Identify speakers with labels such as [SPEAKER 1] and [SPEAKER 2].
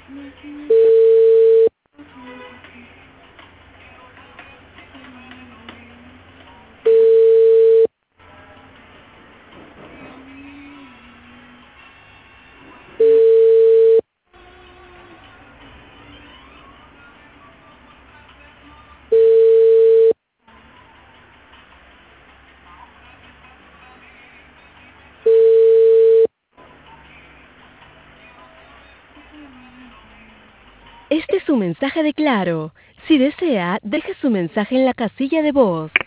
[SPEAKER 1] Este es su mensaje de Claro. Si desea, deje su mensaje en la casilla de voz.